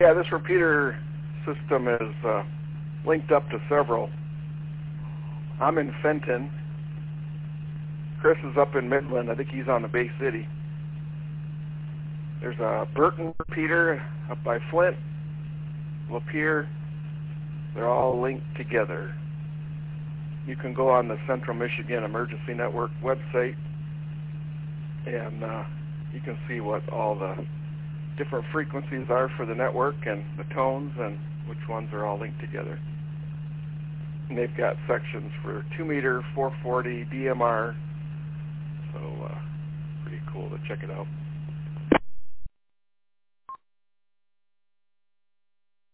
Yeah, this repeater system is linked up to several. I'm in Fenton. Chris is up in Midland. I think he's on the Bay City. There's a Burton repeater up by Flint, Lapeer. They're all linked together. You can go on the Central Michigan Emergency Network website, and you can see what all the different frequencies are for the network and the tones and which ones are all linked together. And they've got sections for 2 meter, 440, DMR, so pretty cool to check it out.